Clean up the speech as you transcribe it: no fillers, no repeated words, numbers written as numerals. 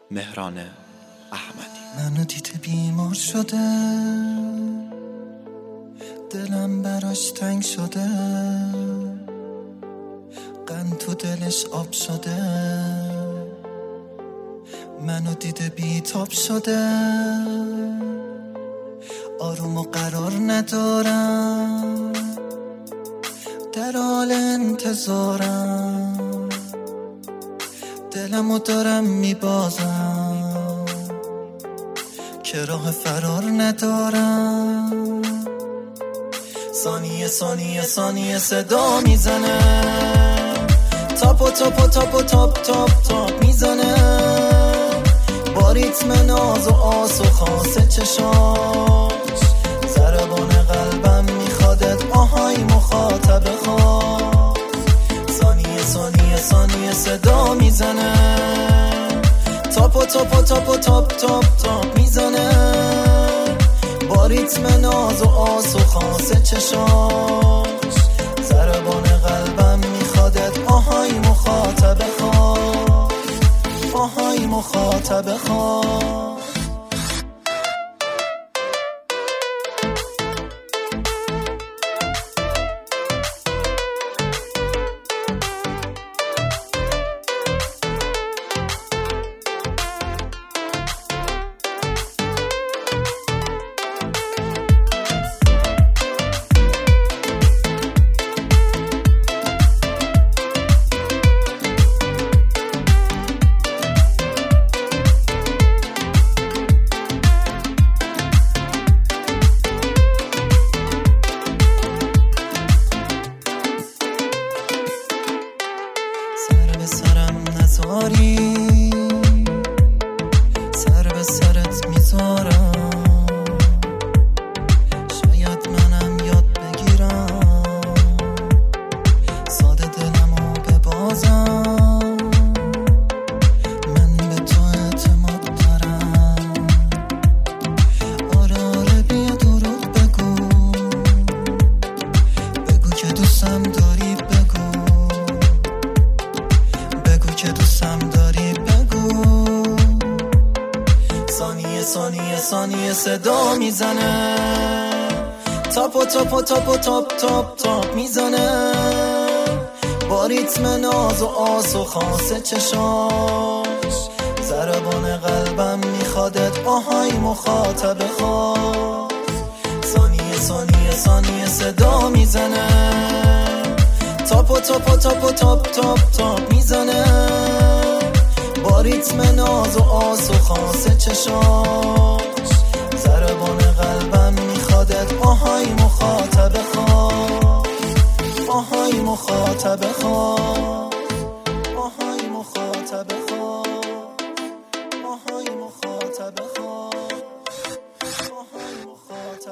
مهران احمدی. منو دیده بیمار شده، دلم براش تنگ شده، قند تو دلش آب شده. منو دیده بیتاب شده، آروم و قرار ندارم، در حال انتظارم، دلمو دارم میبازم که راه فرار ندارم. ثانیه ثانیه ثانیه صدا میزنه، تاپ و تاپ و تاپ و تاپ تاپ تاپ میزنه، با ریتم ناز و آس و خاص چشاش. ضربان قلبم میخوادت آهای مخاطب خواست. ثانیه ثانیه ثانیه صدا میزنه، تاپ و تاپ و تاپ و تاپ تاپ تاپ میزنه، با ریتم ناز و آس و خاص چشاش. ضربان قلبم میخوادت آهای مخاطب خواست، آهای مخاطب خواست. سر به سرم نزاری، سر به سرت میذارم، شاید منم یاد بگیرم ساده دلمو ببازم. من به تو اعتماد دارم، آره آره بیا دروغ بگو، بگو که دوستم داری، بگو که دوستم داری، بگو. ثانیه ثانیه ثانیه صدا میزنه، تاپ و تاپ و تاپ و تاپ تاپ تاپ میزنه، با ریتم ناز و آس و خاص چشاش. ضربان قلبم میخوادت آهای مخاطب خواست. ثانیه ثانیه ثانیه صدا میزنه، تاپ و تاپ و تاپ و تاپ تاپ تاپ میزنه، با ریتم ناز و آس و خاص چشاش. ضربان قلبم میخوادت آهای مخاطب خواست، آهای مخاطب خواست، آهای مخاطب خواست، آهای مخاطب خواست، آهای مخاطب